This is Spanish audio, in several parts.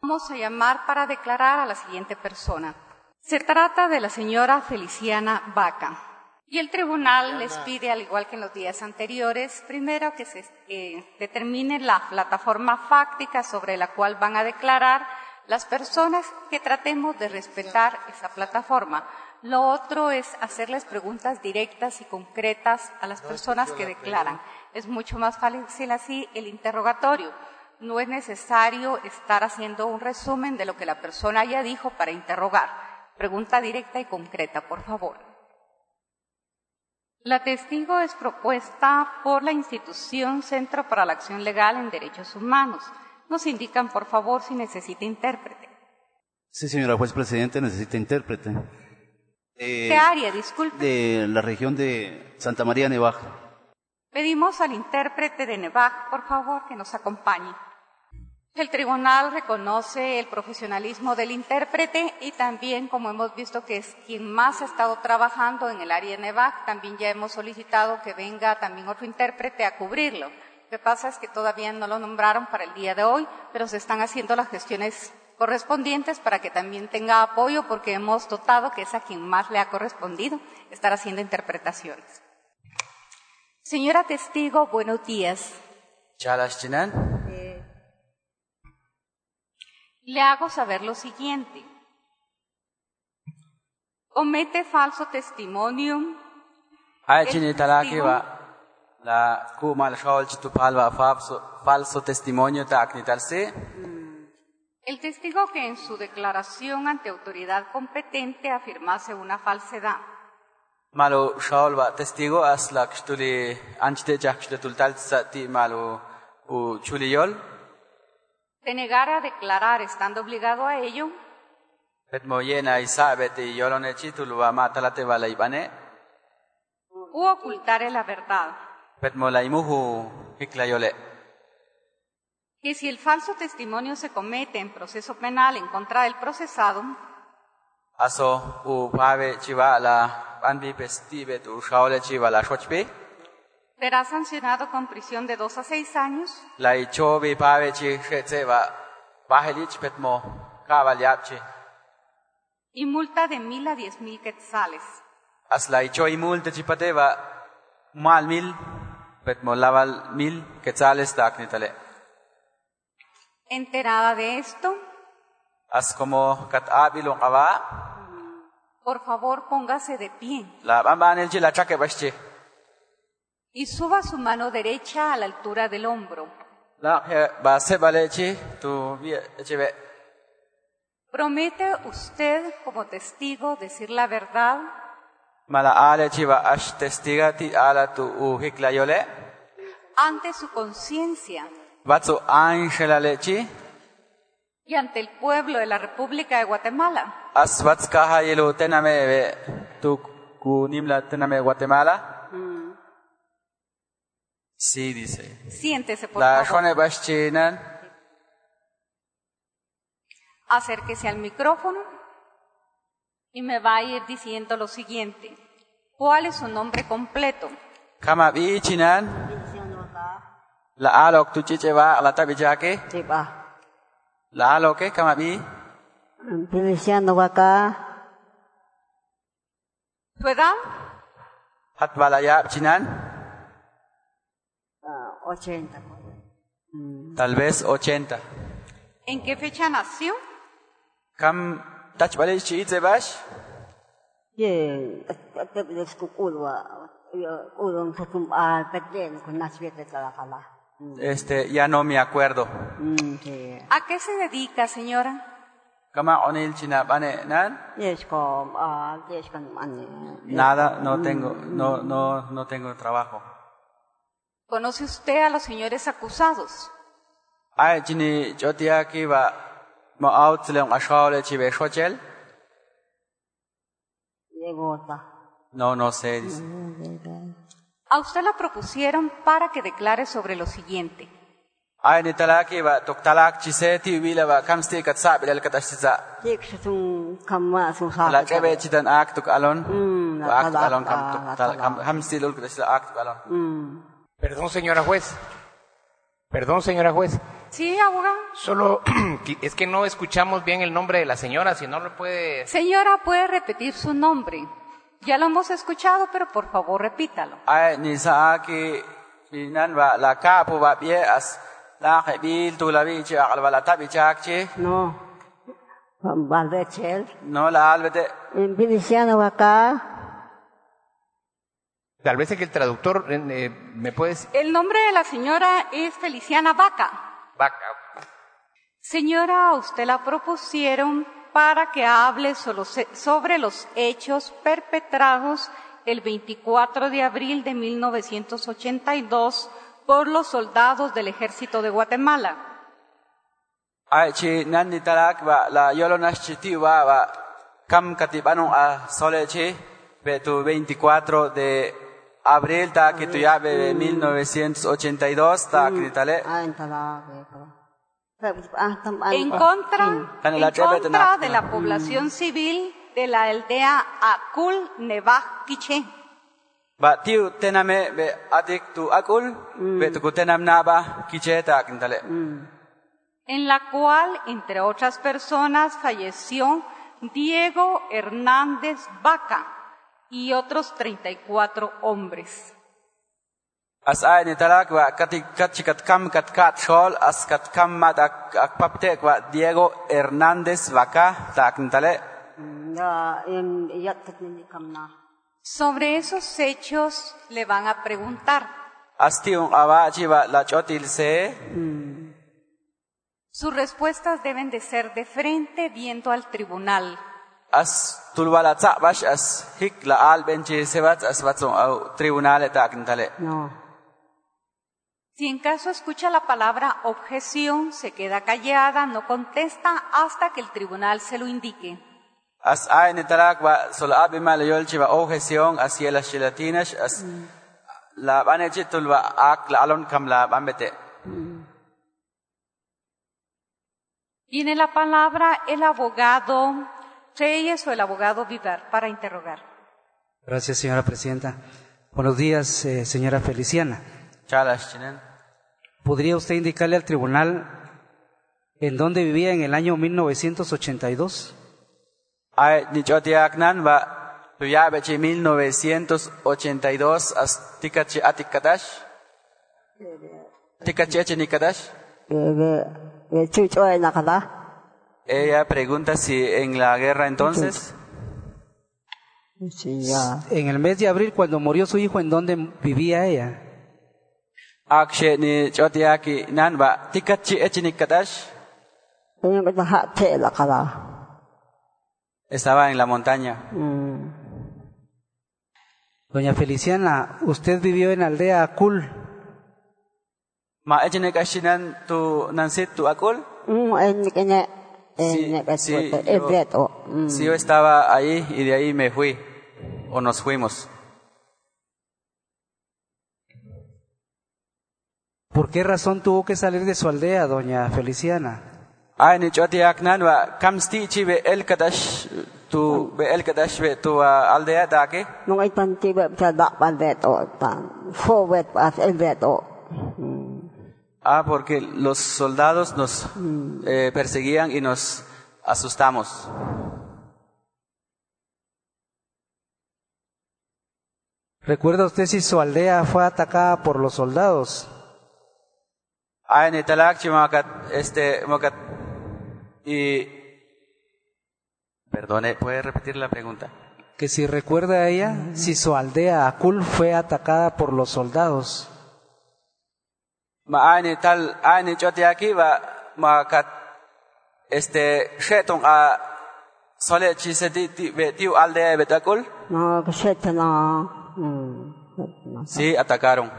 Vamos a llamar para declarar a la siguiente persona. Se trata de la señora Feliciana Vaca. Y el tribunal les pide, al igual que en los días anteriores, primero que se determine la plataforma fáctica sobre la cual van a declarar las personas, que tratemos de respetar esa plataforma. Lo otro es hacerles preguntas directas y concretas a las personas que declaran. Es mucho más fácil así el interrogatorio. No es necesario estar haciendo un resumen de lo que la persona ya dijo para interrogar. Pregunta directa y concreta, por favor. La testigo es propuesta por la institución Centro para la Acción Legal en Derechos Humanos. Nos indican, por favor, si necesita intérprete. Sí, señora juez presidente, necesita intérprete. ¿Qué área, disculpe? De la región de Santa María Nevaj. Pedimos al intérprete de Nevaj, por favor, que nos acompañe. El tribunal reconoce el profesionalismo del intérprete y también, como hemos visto que es quien más ha estado trabajando en el área de Nevaj, también ya hemos solicitado que venga también otro intérprete a cubrirlo. Lo que pasa es que todavía no lo nombraron para el día de hoy, pero se están haciendo las gestiones correspondientes para que también tenga apoyo, porque hemos notado que es a quien más le ha correspondido estar haciendo interpretaciones. Señora testigo, buenos días. Le hago saber lo siguiente. Comete falso testimonio. Falso testimonio El testigo que en su declaración ante autoridad competente afirmase una falsedad. Malo shaolba testigo asla kstuli anchte jakshtul talsati malo u chuliyol. Se negara a declarar estando obligado a ello. Petmoyena isabeti yolonechitulwa matalate valaibane. U ocultare la verdad. Petmolaimuhu hiklayole. Que si el falso testimonio se comete en proceso penal en contra del procesado, aso u pave chivala anbi pestive tu shaole chivala shochpe, será sancionado con prisión de 2 a 6 años la ichobi pave chi cheva bahelich petmo kavalyapche y multa de 1,000 a 10,000 quetzales. As la ichoi multa chipateva mal 1,000 petmo laval 1,000 quetzales taknitale. Enterada de esto, as como katabilong awa, por favor póngase de pie la bambanel chi la chaque basche y suba su mano derecha a la altura del hombro. La ba se balechi tu cheve. ¿Promete usted como testigo decir la verdad? Mala ale chiva ash testigati ala tu uhiklayole. Ante su conciencia. Batso Ángela lechi. Y ante el pueblo de la República de Guatemala. Asvatskaha yelo tename tu kunimla tename Guatemala. Sí, dice. Siéntese, por la favor. Acérquese al micrófono y me va a ir diciendo lo siguiente. ¿Cuál es su nombre completo? Kama bichinan. La alok tu chicheva la tabijake. La aloke kama bi. Feliciano Vaca. ¿Tu edad? Hatvalaya chinan. 80. Tal vez 80. ¿En qué fecha nació? Kam tachbale chi itzebash. Ye, escuculwa. Udon satum al petlen con nasviete talakala. Ya no me acuerdo. ¿A qué se dedica, señora? Kama onil china bane nan? Nada, no tengo trabajo. ¿Conoce usted a los señores acusados? Ay, chini chotia kiba mo outlem ashole chibe shochel. No sé. Dice. A usted la propusieron para que declare sobre lo siguiente. Ay, ni talaki ba toktalak chiseti wila ba kamsti katsa bilal katashza. La chebe chitan aktuk alon. Aktuk alon kam hamsti lul katashza aktuk alon. Perdón, señora juez. Perdón, señora juez. Sí, abogado. Solo es que no escuchamos bien el nombre de la señora, si no lo puede... Señora, ¿puede repetir su nombre? Ya lo hemos escuchado, pero por favor repítalo. Ai ni sa ki nan wa la ka pu ba bie as la bil tu la bi cha al wala ta bi chak chi. No. Valvechel. No la albete. En Feliciano Vaca. Tal vez es que el traductor me puede decir... El nombre de la señora es Feliciana Vaca. Vaca. Señora, usted la propusieron para que hable sobre los hechos perpetrados el 24 de abril de 1982 por los soldados del Ejército de Guatemala. Ai chi nan ni tarak wa la yolo nas chi ti wa kam katib anu a sole chi be tu 24 de abril ta que tu ya de 1982 ta que tale. En contra de la población civil de la aldea Akul Nebaj Quiché. Ba tiu tename be adik tu akul be tu tenam naba Quiché ta que tale. En la cual, entre otras personas, falleció Diego Hernández Vaca y otros 34 hombres. As ai ni talak wa kat kam shol as kat kam mat ak papte wa Diego Hernández Vaca ta tale. Sobre esos hechos le van a preguntar. As tiu awa chi wa la chotil se. Sus respuestas deben de ser de frente viendo al tribunal. As tulwala tsa bash as hik la al benchi sebat as batsong au tribunal ta tale. No. Si en caso escucha la palabra objeción, se queda callada, no contesta hasta que el tribunal se lo indique. As ai ni talak wa sol abi mal yol chi wa objeción as yela gelatinas as la banechi tulwa ak la alon kam la bambete. Tiene la palabra el abogado Reyes o el abogado Vivar para interrogar. Gracias, señora presidenta. Buenos días, señora Feliciana. Chalas chinen. ¿Podría usted indicarle al tribunal en dónde vivía en el año 1982? Ai ni chotiak nan wa tuya bechi 1982 as tikachi atikadash. Tikachi achinikadash. Ella pregunta si en la guerra entonces. En el mes de abril, cuando murió su hijo, ¿en dónde vivía ella? Akshe ni chotiaki nanba tikachi echinikadash. Estaba en la montaña. Doña Feliciana, ¿usted vivió en la aldea Akul? Ma echinikashinan tu nansit tu Akul? Sí, yo estaba ahí y de ahí me fui, o nos fuimos. ¿Por qué razón tuvo que salir de su aldea, doña Feliciana? Ay, ni chotiak nanwa kamsti chi be el kadash tu aldea dake. No hay tan tibe da balveto tan forward as el veto. Porque los soldados nos perseguían y nos asustamos. ¿Recuerda usted si su aldea fue atacada por los soldados? Ay, ni talak chimakat mokat y perdone, ¿puede repetir la pregunta? Que si recuerda a ella si su aldea Akul fue atacada por los soldados. Ma ani chotiaki va makat shetong a sole chiseti tiu aldea betakul. No, que no. Sí, atacaron.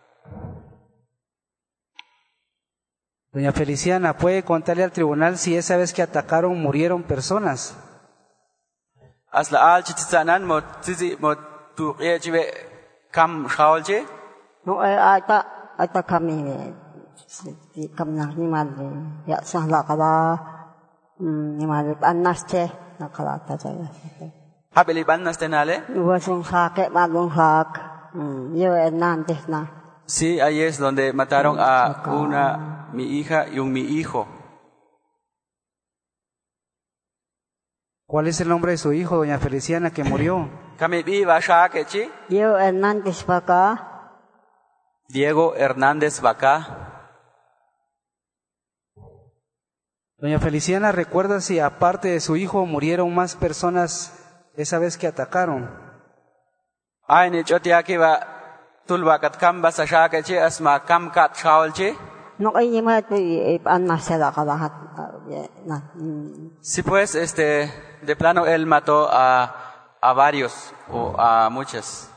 Doña Feliciana, ¿puede contarle al tribunal si esa vez que atacaron murieron personas? Asla al chitsanan mo tu chive kam shaolche. No, ata kami kamna ni madre ya sahla kala ni madre annaste nakala ta jaya Habili bannaste nale? Wasong sake madong sak yo Hernández na. Sí, ahí es donde mataron a mi hija y mi hijo. ¿Cuál es el nombre de su hijo, doña Feliciana, que murió? Kami viva shakechi. Diego Hernández Vaca. Diego Hernández Vaca. Doña Feliciana, ¿recuerda si aparte de su hijo murieron más personas esa vez que atacaron? Ay ni chotiaki va tulwakat kamba sa shakechi asma kamkat shaolchi. No hay ni más de anmasela cada. Sí, pues, de plano él mató a varios o a muchas.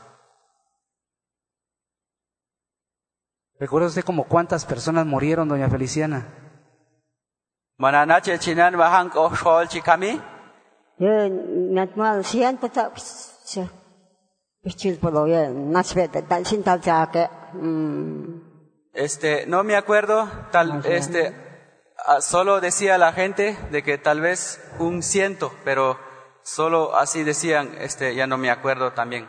¿Recuerda usted como cuántas personas murieron, doña Feliciana? Mananache chinan bahang ko shaolchi kami. Natmal sian pata pichil polo ya nasbet tal sin tal jaque. No me acuerdo, solo decía la gente de que tal vez 100, pero solo así decían, ya no me acuerdo también.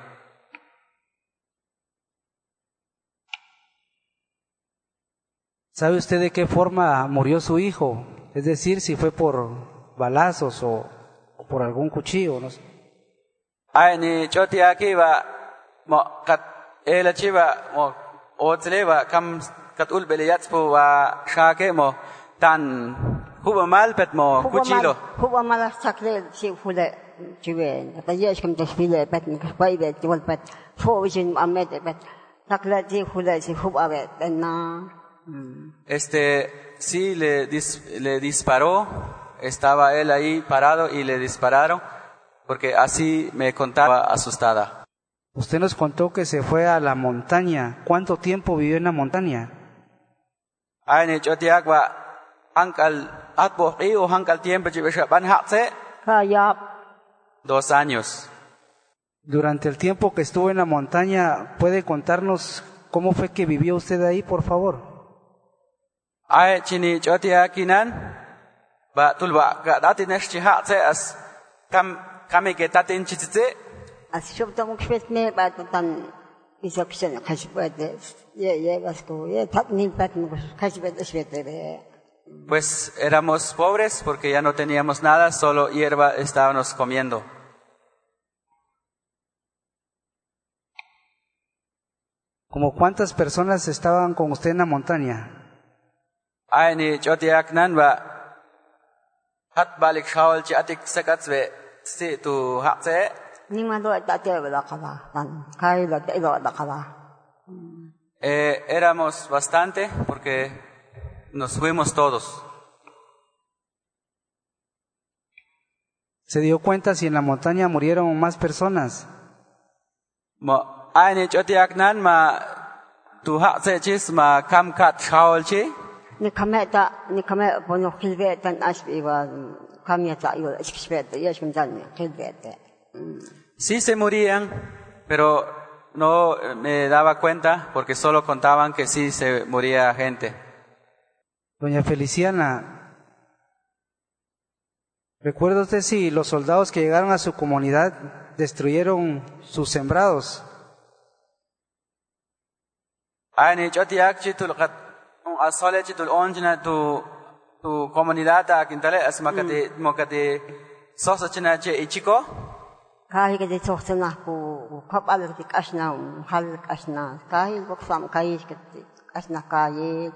¿Sabe usted de qué forma murió su hijo? Es decir, si fue por balazos o por algún cuchillo, no sé. Ay, ni choti aquí va, mo kat ela chiva mo otle va kam kat ul beliyatpo va shake mo tan huba mal pet mo cuchillo. Huba mal sakle si fule chiven. Tayesh kam tashpile pet ni baide tiwal pet. Fo vision amet pet. Sakle si fule si huba bet na. Sí le disparó, estaba él ahí parado y le dispararon, porque así me contaba asustada. Usted nos contó que se fue a la montaña. ¿Cuánto tiempo vivió en la montaña? Ay, ni chotiagua, hankal atboqi o hankal tiempo chibeshaban hakse. 2 años. Durante el tiempo que estuvo en la montaña, ¿puede contarnos cómo fue que vivió usted ahí, por favor? Ay, chini chotia kinan ba tulba ga datinesh chiha se as kami ke tatin chitse as shobtam kshvetme ba tan isoksen khashbade ye basko ye tatnin patn khashbade shvetebe. Pues éramos pobres porque ya no teníamos nada, solo hierba estábamos comiendo. ¿Como cuántas personas estaban con usted en la montaña? Ay ni chotiak nan ba hat balik shaol chi atik sakatswe si tu hakse ni ma do tate ba kala tan kai la te do da kala. Éramos bastante porque nos fuimos todos. ¿Se dio cuenta si en la montaña murieron más personas? Mo ay ni chotiak nan ma tu hakse chis ma kamkat shaol chi. Ni kameta bono khilvetan asbiwa kameta yo expert yashum tan khilvete. Sí se morían, pero no me daba cuenta porque solo contaban que sí se moría gente. Doña Feliciana, ¿recuerda usted si los soldados que llegaron a su comunidad destruyeron sus sembrados? Ay ni chotiak chitulqat asole chitul onjna tu comunidad ta kintale asmakati mokati sosachina che ichiko. Kahi ke sochna ku khapal ke kasna hal kasna kahi boksam kahi ke kasna kahi.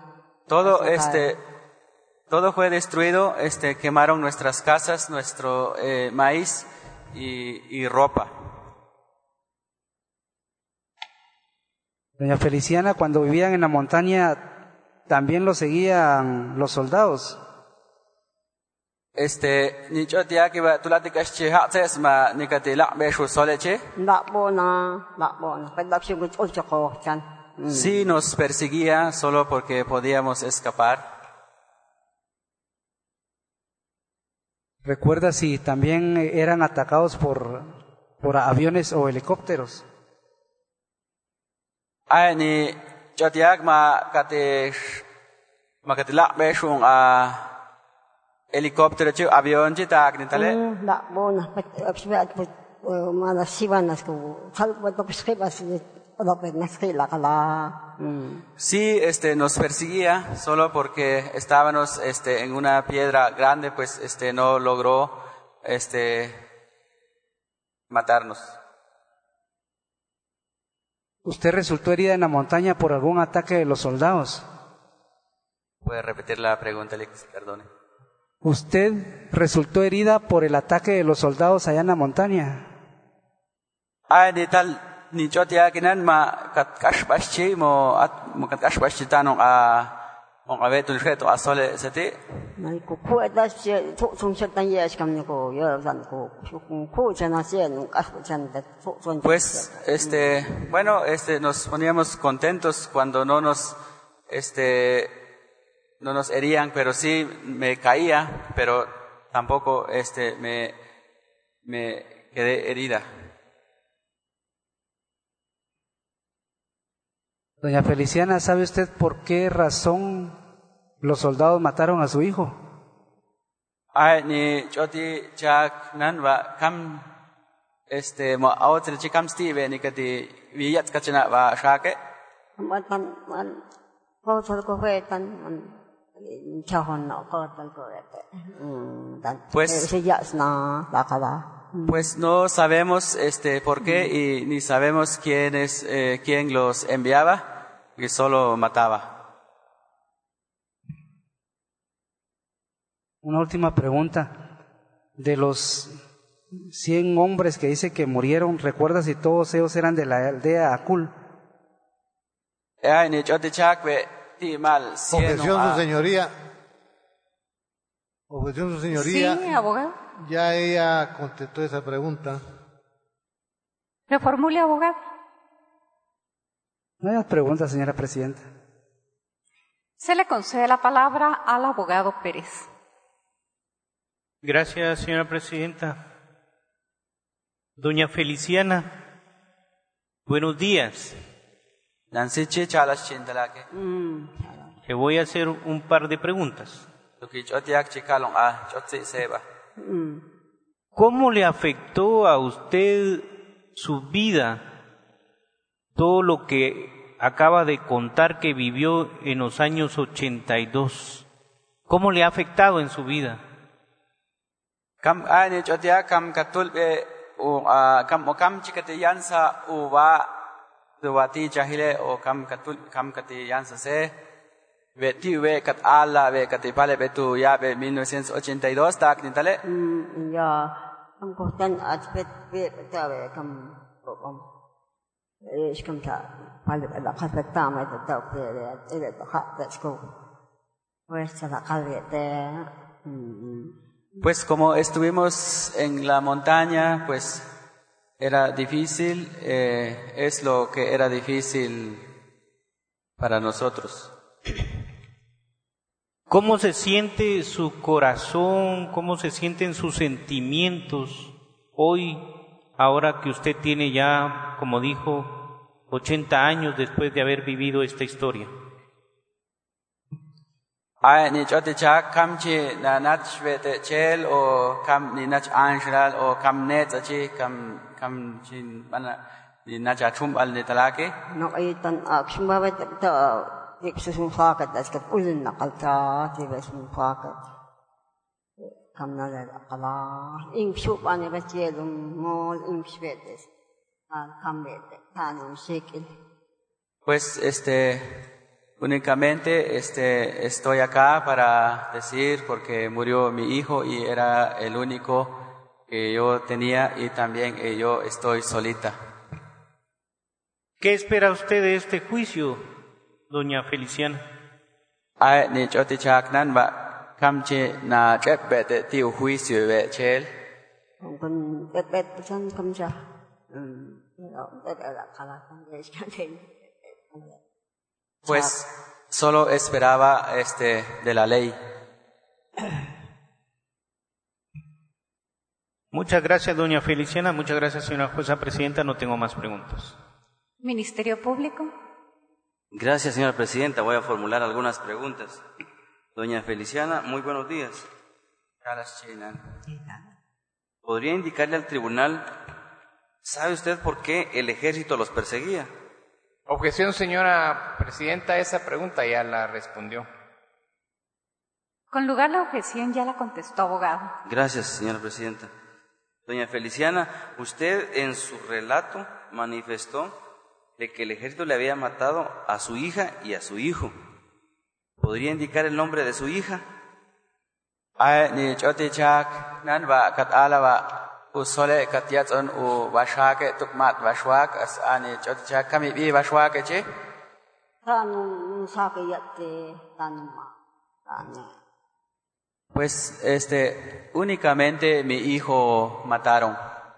Todo fue destruido, quemaron nuestras casas, nuestro maíz y ropa. Doña Feliciana, cuando vivían en la montaña, ¿también lo seguían los soldados? Ni chotia que va tulatikas che hakses ma nikati la beshu soleche. Sí nos perseguía solo porque podíamos escapar. ¿Recuerda si también eran atacados por aviones o helicópteros? Ay ni chotiak ma katila beshung helicóptero chu avión chitak ni tale. La bona, mala sivanas ko salvo to prescribas Sí, nos perseguía solo porque estábamos, en una piedra grande, pues, no logró, matarnos. ¿Usted resultó herida en la montaña por algún ataque de los soldados? ¿Puede repetir la pregunta, Alex? Perdone. ¿Usted resultó herida por el ataque de los soldados allá en la montaña? Ni tal, ni chotia kinan ma kat kashbashi mo kat kashbashi tanong mong abetul reto asole seti. Pues, bueno, nos poníamos contentos cuando no nos herían, pero sí me caía, pero tampoco, me quedé herida. Doña Feliciana, ¿sabe usted por qué razón los soldados mataron a su hijo? Ni choti chak nan va kam mo autel chikam stive ni kati viyat kachana va shake. Pues no sabemos por qué y ni sabemos quién los enviaba, que solo mataba. Una última pregunta. De los 100 hombres que dice que murieron, ¿recuerda si todos ellos eran de la aldea Acul? Objeción, su señoría. Objeción, su señoría. Sí, abogado. Ya ella contestó esa pregunta. Reformule, abogado. No hay más preguntas, señora presidenta. Se le concede la palabra al abogado Pérez. Gracias, señora presidenta. Doña Feliciana, buenos días. Le voy a hacer un par de preguntas. ¿Cómo le afectó a usted su vida todo lo que acaba de contar que vivió en los años 82? ¿Cómo le ha afectado en su vida? Duwati chahile o kam kati yansa se veti ve kat ala ve kati pale betu ya be 1982 tak ni tale ya kam kohtan atpet ve tawe kam kom kam ta pale la khat ta ma ta pe ele ta khat ta sko pues la calvete. Pues como estuvimos en la montaña, pues era difícil, es lo que era difícil para nosotros. ¿Cómo se siente su corazón? ¿Cómo se sienten sus sentimientos hoy, ahora que usted tiene ya, como dijo, 80 años después de haber vivido esta historia? Ni chote cha kam chi na nach vete chel o kam ni nach anshral o kam net achi kam chin bana ni nach achum al netalake no ay tan action ba ta exercise fakat das ka ulin nakalta tibesun fakat kam na la kala ing shup ani ba chelum mol ing shvetes kam vete tanum shekil. Pues únicamente estoy acá para decir porque murió mi hijo y era el único que yo tenía y también yo estoy solita. ¿Qué espera usted de este juicio, doña Feliciana? Ni choti chak nan ba kamche na chepete tiu juicio ve chel. Con pet san kamcha. Pues solo esperaba de la ley. Muchas gracias, doña Feliciana. Muchas gracias, señora jueza presidenta. No tengo más preguntas. Ministerio Público. Gracias, señora presidenta. Voy a formular algunas preguntas. Doña Feliciana, muy buenos días. ¿Podría indicarle al tribunal, sabe usted por qué el ejército los perseguía? Objeción, señora presidenta, esa pregunta ya la respondió. Con lugar la objeción ya la contestó, abogado. Gracias, señora presidenta. Doña Feliciana, usted en su relato manifestó de que el ejército le había matado a su hija y a su hijo. ¿Podría indicar el nombre de su hija? Ni choti chak nan va kat ala va usole kat yatson u washake tukmat washwak as ani choti chak kami bi washwake che. Tanum sake yatte tanuma. Tane. Pues únicamente mi hijo mataron.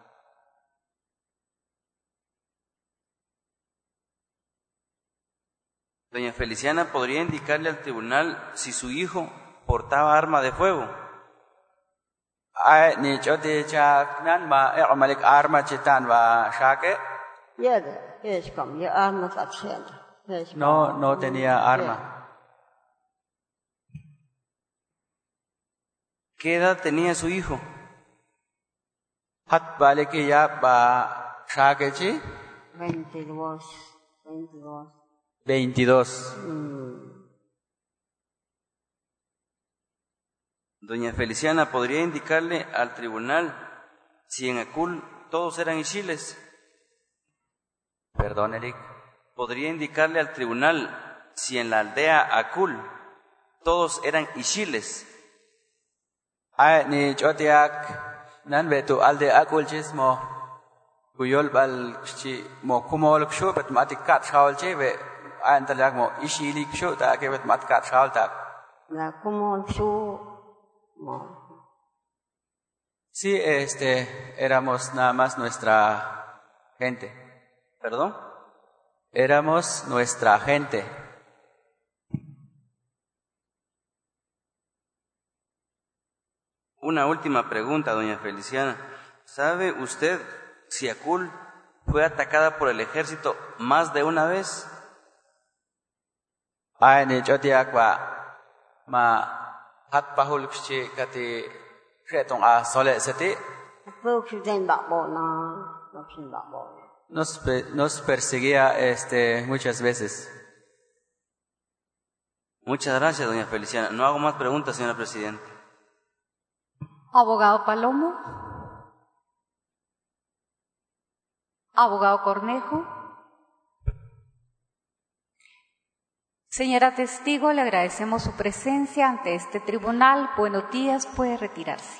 Doña Feliciana, ¿podría indicarle al tribunal si su hijo portaba arma de fuego? Ni choti chak nan ma malik arma chitan va shake. Yede, es kom, je arma tatsen. No tenía arma. ¿Qué edad tenía su hijo? Hat baliki ya ba shake chi. 22. 22. Doña Feliciana, ¿podría indicarle al tribunal si en Acul todos eran ishiles? Perdón, Eric. ¿Podría indicarle al tribunal si en la aldea Acul todos eran ishiles? Ni chotiak nan betu alde Acul chismo kuyol bal chi mo kumol kshu bet matikat shawl chi be antalak mo ishili kshu ta ke bet matikat shawl ta. La como su Sí, éramos nada más nuestra gente. ¿Perdón? Éramos nuestra gente. Una última pregunta, doña Feliciana. ¿Sabe usted si Acul fue atacada por el ejército más de una vez? Ni chotiak wa ma hat pahul kshi kati retong a sole seti. Nos perseguía muchas veces. Muchas gracias, doña Feliciana. No hago más preguntas, señora presidenta. Abogado Palomo. Abogado Cornejo. Señora testigo, le agradecemos su presencia ante este tribunal. Buenos días, puede retirarse.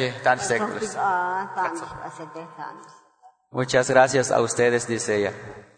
Muchas gracias a ustedes, dice ella.